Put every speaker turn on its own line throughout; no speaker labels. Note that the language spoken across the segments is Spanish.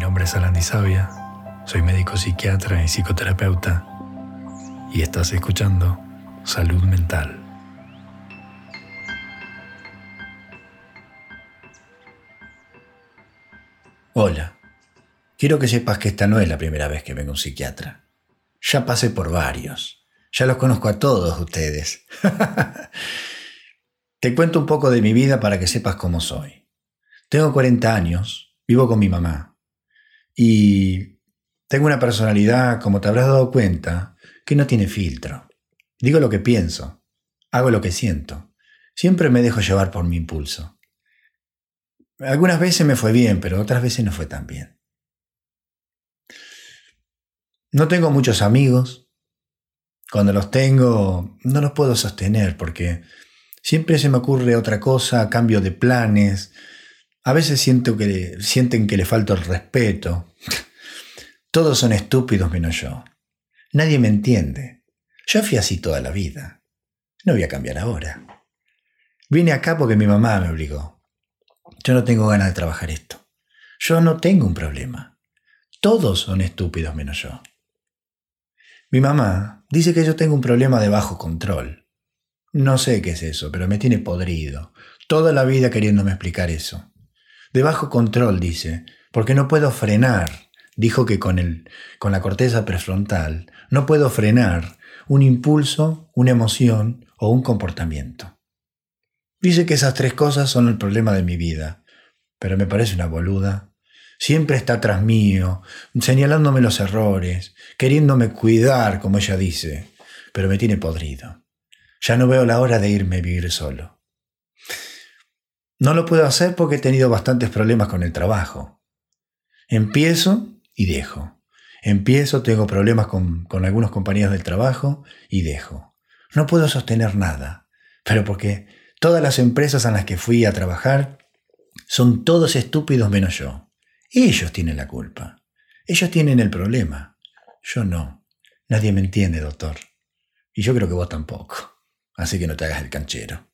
nombre es Alan Di Sabia, soy médico psiquiatra y psicoterapeuta y estás escuchando Salud Mental.
Hola, quiero que sepas que esta no es la primera vez que vengo a un psiquiatra. Ya pasé por varios, ya los conozco a todos ustedes. Te cuento un poco de mi vida para que sepas cómo soy. Tengo 40 años, vivo con mi mamá y tengo una personalidad, como te habrás dado cuenta, que no tiene filtro. Digo lo que pienso, hago lo que siento. Siempre me dejo llevar por mi impulso. Algunas veces me fue bien, pero otras veces no fue tan bien. No tengo muchos amigos. Cuando los tengo, no los puedo sostener porque siempre se me ocurre otra cosa, cambio de planes. A veces sienten que le falto el respeto. Todos son estúpidos menos yo. Nadie me entiende. Yo fui así toda la vida. No voy a cambiar ahora. Vine acá porque mi mamá me obligó. Yo no tengo ganas de trabajar esto. Yo no tengo un problema. Todos son estúpidos menos yo. Mi mamá dice que yo tengo un problema de bajo control. No sé qué es eso, pero me tiene podrido. Toda la vida queriéndome explicar eso. De bajo control, dice, porque no puedo frenar. Dijo que con la corteza prefrontal no puedo frenar un impulso, una emoción o un comportamiento. Dice que esas tres cosas son el problema de mi vida, pero me parece una boluda. Siempre está tras mío, señalándome los errores, queriéndome cuidar, como ella dice, pero me tiene podrido. Ya no veo la hora de irme a vivir solo. No lo puedo hacer porque he tenido bastantes problemas con el trabajo. Empiezo y dejo. Tengo problemas con algunos compañeros del trabajo y dejo. No puedo sostener nada, pero porque todas las empresas en las que fui a trabajar son todos estúpidos menos yo. Ellos tienen la culpa. Ellos tienen el problema. Yo no. Nadie me entiende, doctor. Y yo creo que vos tampoco. Así que no te hagas el canchero.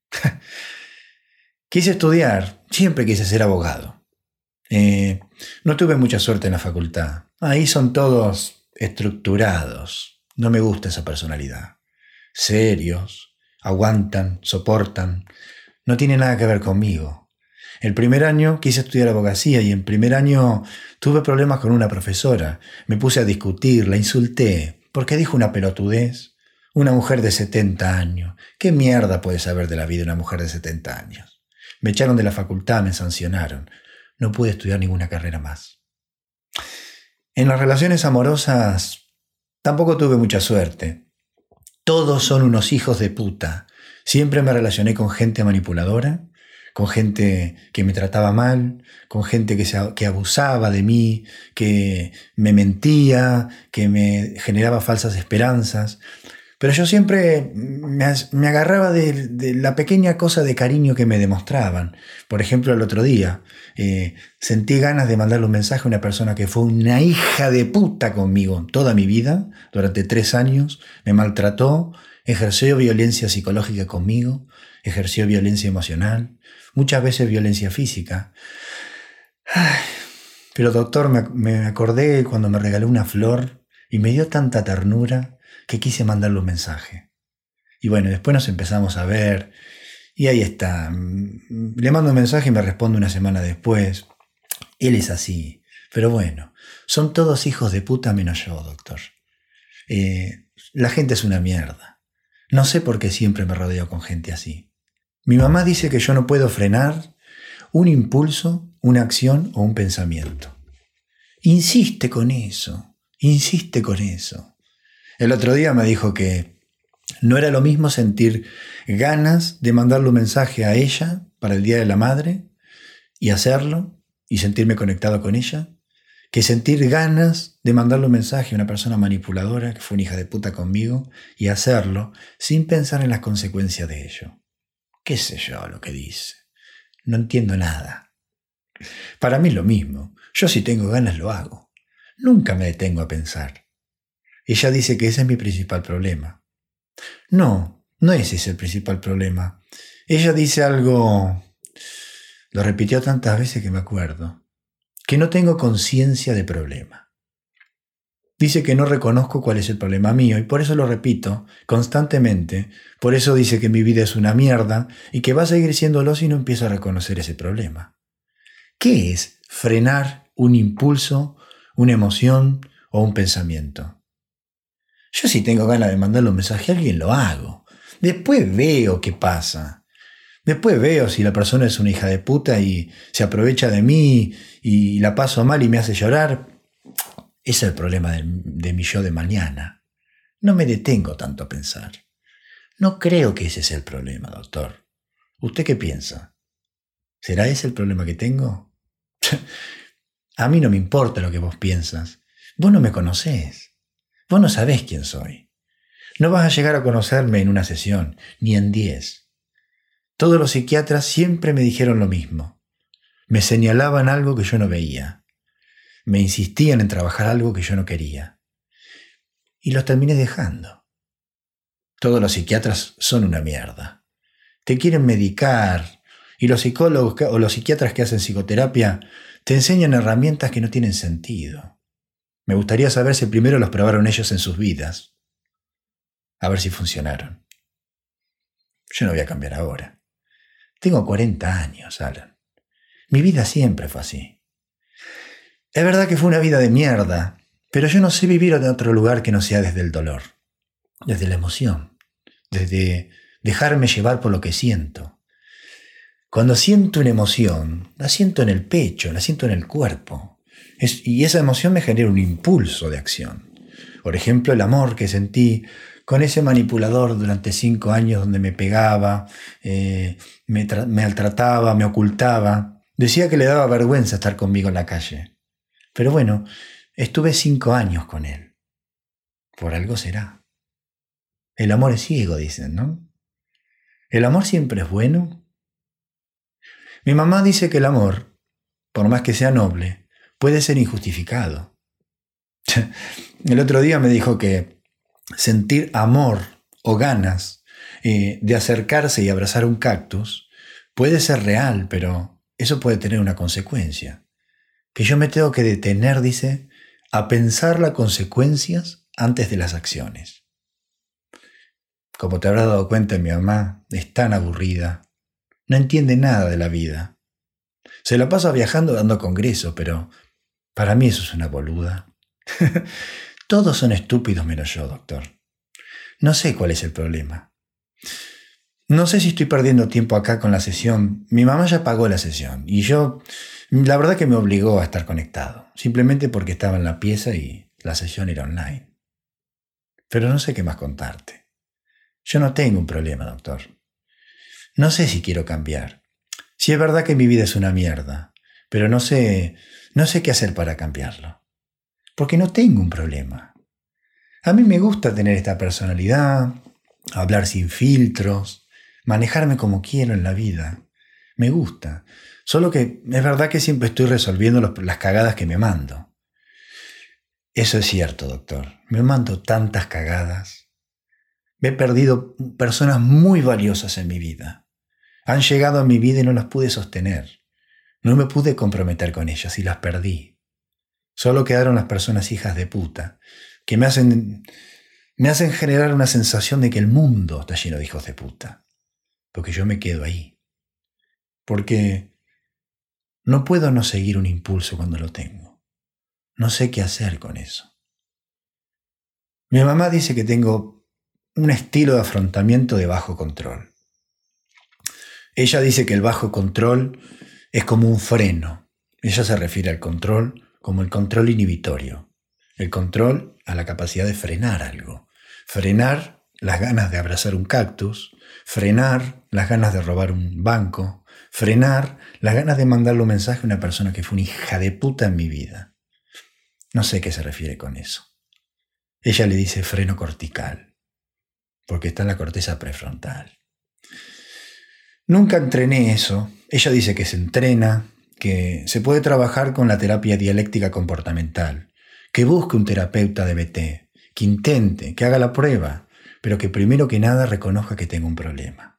Quise estudiar. Siempre quise ser abogado. No tuve mucha suerte en la facultad. Ahí son todos estructurados. No me gusta esa personalidad. Serios, aguantan, soportan. No tiene nada que ver conmigo. El primer año quise estudiar abogacía y en primer año tuve problemas con una profesora. Me puse a discutir, la insulté, porque dijo una pelotudez. Una mujer de 70 años. ¿Qué mierda puede saber de la vida una mujer de 70 años? Me echaron de la facultad, me sancionaron. No pude estudiar ninguna carrera más. En las relaciones amorosas tampoco tuve mucha suerte. Todos son unos hijos de puta. Siempre me relacioné con gente manipuladora, con gente que me trataba mal, con gente que abusaba de mí, que me mentía, que me generaba falsas esperanzas. Pero yo siempre me agarraba de la pequeña cosa de cariño que me demostraban. Por ejemplo, el otro día sentí ganas de mandarle un mensaje a una persona que fue una hija de puta conmigo toda mi vida, durante 3 años, me maltrató, ejerció violencia psicológica conmigo, ejerció violencia emocional, muchas veces violencia física. Ay, pero doctor, me acordé cuando me regaló una flor y me dio tanta ternura que quise mandarle un mensaje. Y bueno, después nos empezamos a ver y ahí está. Le mando un mensaje y me responde una semana después. Él es así. Pero bueno, son todos hijos de puta menos yo, doctor. La gente es una mierda. No sé por qué siempre me rodeo con gente así. Mi mamá dice que yo no puedo frenar un impulso, una acción o un pensamiento. Insiste con eso. El otro día me dijo que no era lo mismo sentir ganas de mandarle un mensaje a ella para el Día de la Madre y hacerlo y sentirme conectado con ella, que sentir ganas de mandarle un mensaje a una persona manipuladora que fue una hija de puta conmigo y hacerlo sin pensar en las consecuencias de ello. ¿Qué sé yo lo que dice? No entiendo nada. Para mí es lo mismo. Yo si tengo ganas lo hago. Nunca me detengo a pensar. Ella dice que ese es mi principal problema. No es ese el principal problema. Ella dice algo, lo repitió tantas veces que me acuerdo. que no tengo conciencia de problema. Dice que no reconozco cuál es el problema mío y por eso lo repito constantemente. Por eso dice que mi vida es una mierda y que va a seguir siéndolo si no empiezo a reconocer ese problema. ¿Qué es frenar un impulso, una emoción o un pensamiento? Yo si tengo ganas de mandarle un mensaje a alguien lo hago. Después veo qué pasa. Después veo si la persona es una hija de puta y se aprovecha de mí y la paso mal y me hace llorar. Ese es el problema de mi yo de mañana. No me detengo tanto a pensar. No creo que ese sea el problema, doctor. ¿Usted qué piensa? ¿Será ese el problema que tengo? A mí no me importa lo que vos piensas. Vos no me conocés. Vos no sabés quién soy. No vas a llegar a conocerme en una sesión, ni en 10. Todos los psiquiatras siempre me dijeron lo mismo. Me señalaban algo que yo no veía. Me insistían en trabajar algo que yo no quería. Y los terminé dejando. Todos los psiquiatras son una mierda. Te quieren medicar y los psicólogos o los psiquiatras que hacen psicoterapia te enseñan herramientas que no tienen sentido. Me gustaría saber si primero los probaron ellos en sus vidas. A ver si funcionaron. Yo no voy a cambiar ahora. Tengo 40 años, Alan. Mi vida siempre fue así. Es verdad que fue una vida de mierda, pero yo no sé vivir en otro lugar que no sea desde el dolor, desde la emoción, desde dejarme llevar por lo que siento. Cuando siento una emoción, la siento en el pecho, la siento en el cuerpo, y esa emoción me genera un impulso de acción. Por ejemplo, el amor que sentí con ese manipulador durante 5 años donde me pegaba, me maltrataba, me ocultaba. Decía que le daba vergüenza estar conmigo en la calle. Pero bueno, estuve 5 años con él. Por algo será. El amor es ciego, dicen, ¿no? ¿El amor siempre es bueno? Mi mamá dice que el amor, por más que sea noble, puede ser injustificado. El otro día me dijo que sentir amor o ganas de acercarse y abrazar un cactus puede ser real, pero eso puede tener una consecuencia. Que yo me tengo que detener, dice, a pensar las consecuencias antes de las acciones. Como te habrás dado cuenta, mi mamá es tan aburrida, no entiende nada de la vida. Se la pasa viajando dando congresos, pero para mí eso es una boluda. Todos son estúpidos menos yo, doctor. No sé cuál es el problema. No sé si estoy perdiendo tiempo acá con la sesión. Mi mamá ya pagó la sesión y yo, la verdad que me obligó a estar conectado, simplemente porque estaba en la pieza y la sesión era online. Pero no sé qué más contarte. Yo no tengo un problema, doctor. No sé si quiero cambiar. Sí es verdad que mi vida es una mierda, pero no sé qué hacer para cambiarlo. Porque no tengo un problema. A mí me gusta tener esta personalidad, hablar sin filtros, manejarme como quiero en la vida. Me gusta. Solo que es verdad que siempre estoy resolviendo las cagadas que me mando. Eso es cierto, doctor. Me mando tantas cagadas. He perdido personas muy valiosas en mi vida. Han llegado a mi vida y no las pude sostener. No me pude comprometer con ellas y las perdí. Solo quedaron las personas hijas de puta, que me hacen generar una sensación de que el mundo está lleno de hijos de puta. Porque yo me quedo ahí. Porque no puedo no seguir un impulso cuando lo tengo. No sé qué hacer con eso. Mi mamá dice que tengo un estilo de afrontamiento de bajo control. Ella dice que el bajo control es como un freno. Ella se refiere al control como el control inhibitorio. El control a la capacidad de frenar algo. Frenar las ganas de abrazar un cactus, frenar las ganas de robar un banco, frenar las ganas de mandarle un mensaje a una persona que fue una hija de puta en mi vida. No sé qué se refiere con eso. Ella le dice freno cortical, porque está en la corteza prefrontal. Nunca entrené eso. Ella dice que se entrena, que se puede trabajar con la terapia dialéctica comportamental, que busque un terapeuta de BT, que intente, que haga la prueba, pero que primero que nada reconozca que tengo un problema.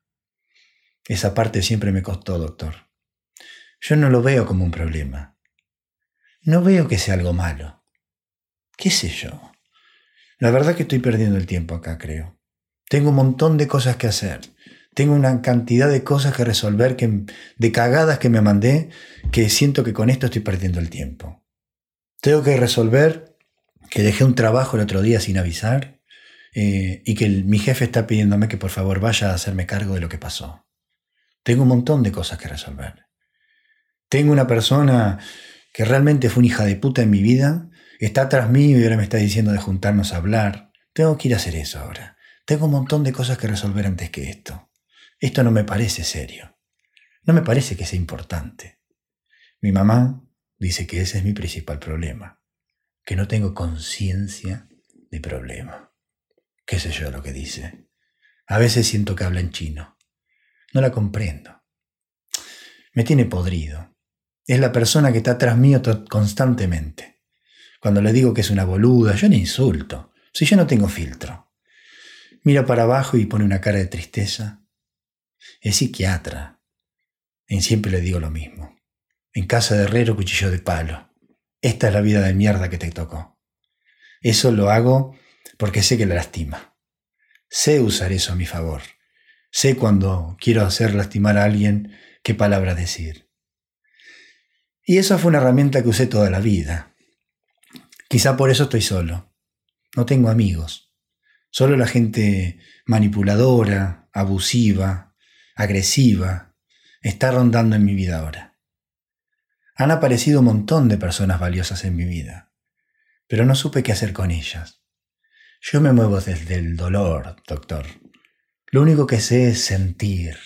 Esa parte siempre me costó, doctor. Yo no lo veo como un problema. No veo que sea algo malo. ¿Qué sé yo? La verdad que estoy perdiendo el tiempo acá, creo. Tengo un montón de cosas que hacer. Tengo una cantidad de cosas que resolver, de cagadas que me mandé, que siento que con esto estoy perdiendo el tiempo. Tengo que resolver que dejé un trabajo el otro día sin avisar y que mi jefe está pidiéndome que por favor vaya a hacerme cargo de lo que pasó. Tengo un montón de cosas que resolver. Tengo una persona que realmente fue una hija de puta en mi vida, está atrás mío y ahora me está diciendo de juntarnos a hablar. Tengo que ir a hacer eso ahora. Tengo un montón de cosas que resolver antes que esto. Esto no me parece serio. No me parece que sea importante. Mi mamá dice que ese es mi principal problema, que no tengo conciencia de problema. ¿Qué sé yo lo que dice? A veces siento que habla en chino. No la comprendo. Me tiene podrido. Es la persona que está atrás mío constantemente. Cuando le digo que es una boluda, yo le insulto. Si yo no tengo filtro. Mira para abajo y pone una cara de tristeza. Es psiquiatra. Y siempre le digo lo mismo. En casa de herrero, cuchillo de palo. Esta es la vida de mierda que te tocó. Eso lo hago porque sé que la lastima. Sé usar eso a mi favor. Sé cuando quiero hacer lastimar a alguien qué palabra decir. Y esa fue una herramienta que usé toda la vida. Quizá por eso estoy solo. No tengo amigos. Solo la gente manipuladora, abusiva, agresiva, está rondando en mi vida ahora. Han aparecido un montón de personas valiosas en mi vida, pero no supe qué hacer con ellas. Yo me muevo desde el dolor, doctor. Lo único que sé es sentir.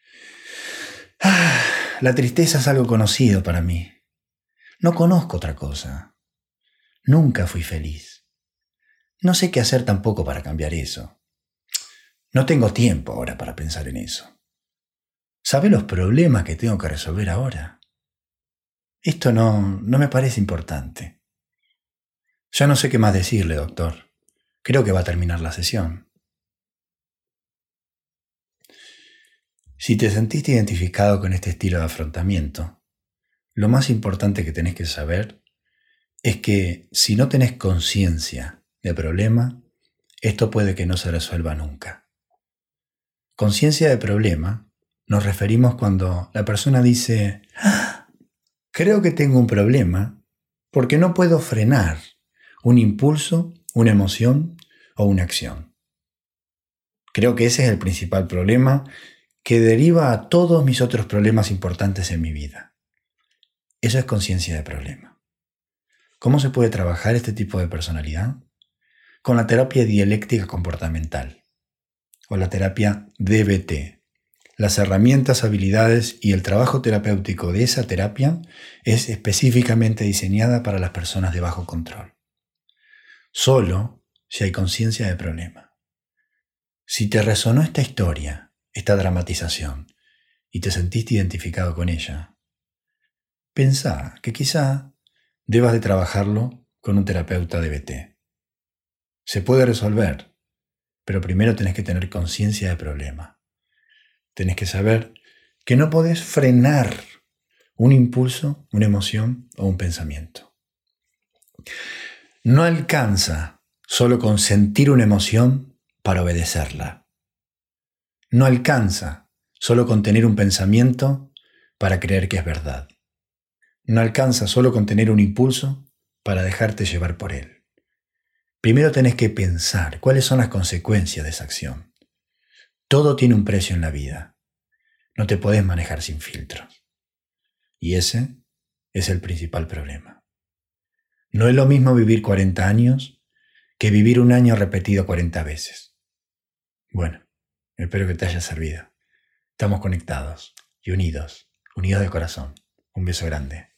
La tristeza es algo conocido para mí. No conozco otra cosa. Nunca fui feliz. No sé qué hacer tampoco para cambiar eso. No tengo tiempo ahora para pensar en eso. ¿Sabe los problemas que tengo que resolver ahora? Esto no me parece importante. Ya no sé qué más decirle, doctor. Creo que va a terminar la sesión. Si te sentiste identificado con este estilo de afrontamiento, lo más importante que tenés que saber es que si no tenés conciencia del problema, esto puede que no se resuelva nunca. Conciencia de problema nos referimos cuando la persona dice, creo que tengo un problema porque no puedo frenar un impulso, una emoción o una acción. Creo que ese es el principal problema que deriva a todos mis otros problemas importantes en mi vida. Eso es conciencia de problema. ¿Cómo se puede trabajar este tipo de personalidad? Con la terapia dialéctica comportamental o la terapia DBT. Las herramientas, habilidades y el trabajo terapéutico de esa terapia es específicamente diseñada para las personas de bajo control. Solo si hay conciencia de problema. Si te resonó esta historia, esta dramatización, y te sentiste identificado con ella, pensá que quizá debas de trabajarlo con un terapeuta DBT. Se puede resolver, pero primero tenés que tener conciencia del problema. Tenés que saber que no podés frenar un impulso, una emoción o un pensamiento. No alcanza solo con sentir una emoción para obedecerla. No alcanza solo con tener un pensamiento para creer que es verdad. No alcanza solo con tener un impulso para dejarte llevar por él. Primero tenés que pensar cuáles son las consecuencias de esa acción. Todo tiene un precio en la vida. No te podés manejar sin filtros. Y ese es el principal problema. No es lo mismo vivir 40 años que vivir un año repetido 40 veces. Bueno, espero que te haya servido. Estamos conectados y unidos de corazón. Un beso grande.